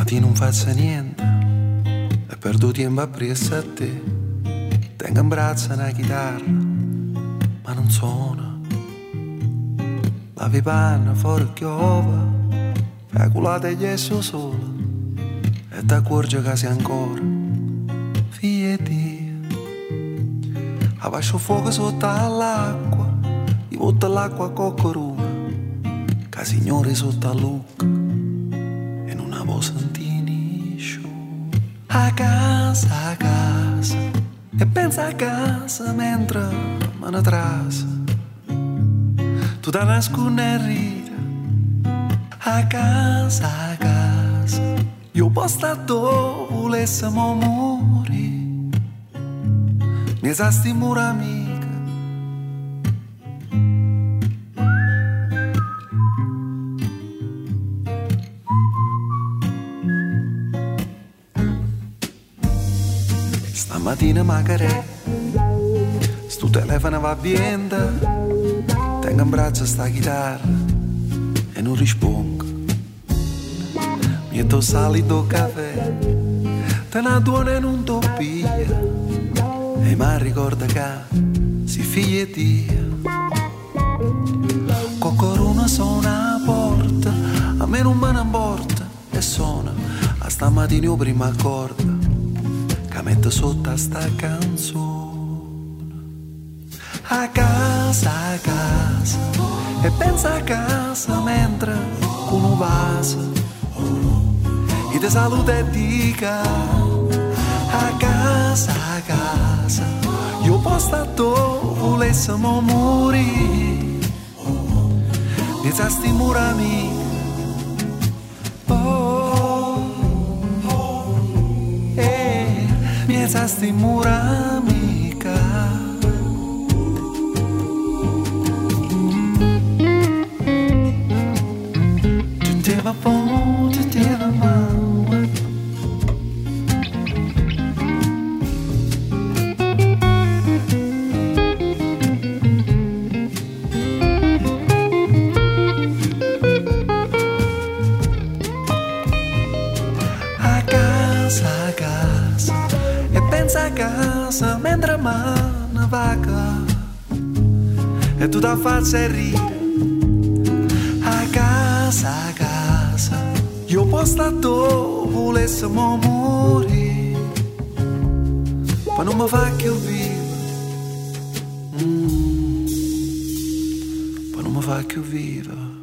non faccio niente e perdo tempo appresso a te. Tengo in braccio una chitarra ma non suona. Lavi panna fuori chiova, fai culata e gesso sola e ti accorgi che sei ancora figlia di. Abbascio fuoco sotto all'acqua, gli butta l'acqua a coccoruna, che signore sotto a lucca e non avevo sentito. A casa, e pensa a casa mentre me ne trasa. Tu da nascondi a rire. A casa, io posso dove volessimo morire. Mi sa stimura amica. Stamattina magari sto telefono va via, tengo in braccio sta chitarra e non rispondo. Mi do salito caffè, te ne duone e non to piglia, e mi ricorda che si figlia di. Qualcuno suona a porta, a me non me ne importa, e suona a stamattina io prima accorda che metto sotto a sta canzone. A casa, e pensa a casa mentre con un vaso e ti saluta e dica. A casa, io posso dove volessimo morire. Mi sa stimura amica. Mi sa stimura amica. Tuteva po, tuteva mamma. A casa, e pensa a casa mentre me vaga e tu da faccia rire. A casa, io posso dove volessimo morire, ma non mi fa più vivere, ma non mi fa più vivere.